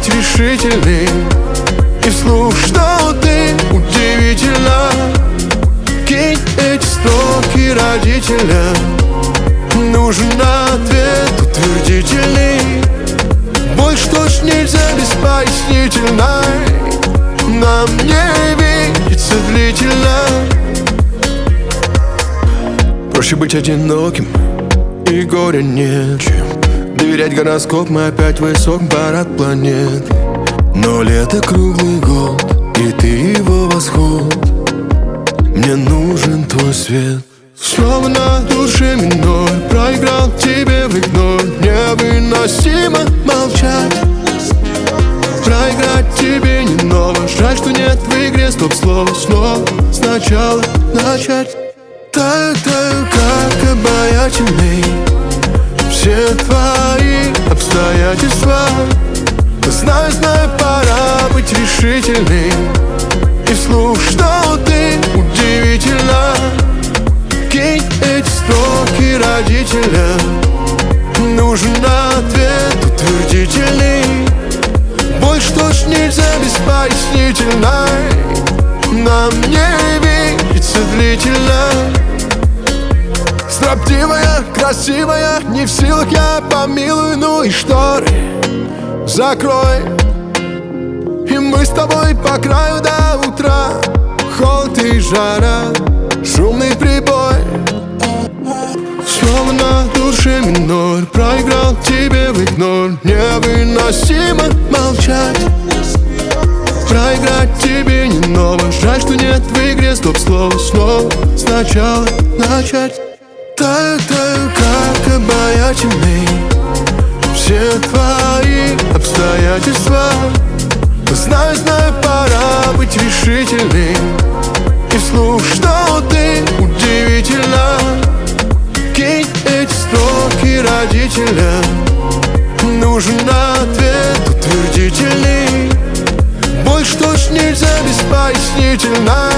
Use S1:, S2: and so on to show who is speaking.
S1: быть решительной и вслух, что ты удивительна. Кинь эти строки родителям, нужен ответ утвердительный. Больше точно нельзя без пояснительной. Нам не видится длительно. Проще быть одиноким, и горя нет, чем доверять гороскопам, и опять высок парад планет. Но лето круглый год, и ты его восход. Мне нужен твой свет. Снова на душе минор, проиграл тебе в игнор. Невыносимо молчать, проиграть тебе не ново. Жаль, что нет в игре стоп-слова. Снова сначала начать. Таю, таю, как обаятельный, все твои обстоятельства. Знаю, знаю, пора быть решительной и вслух, что ты удивительна. Кинь эти строки родителям, нужен ответ утвердительный. Больше точно нельзя без пояснительной. Нам не видится длительно. Строптивая, красивая, не в силах я помилую. Ну и шторы закрой, и мы с тобой по краю до утра. Холод и жара, шумный прибой. Снова на душе минор, проиграл тебе в игнор. Невыносимо молчать, проиграть тебе не ново. Жаль, что нет в игре стоп-слова. Снова сначала начать. Таю, таю, как обаятельный, все твои обстоятельства. Знаю, знаю, пора быть решительной и вслух, что ты удивительна. Кинь эти строки родителям, нужен ответ утвердительный. Больше точно нельзя без пояснительной.